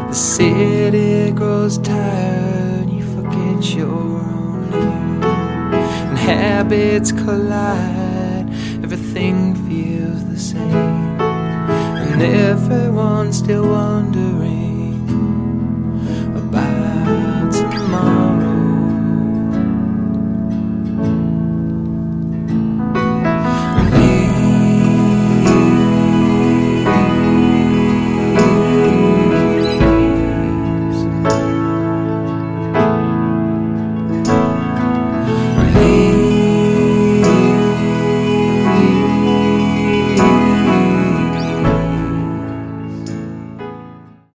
The city grows tired, you forget your own name, and habits collide, everything feels the same, and everyone's still wondering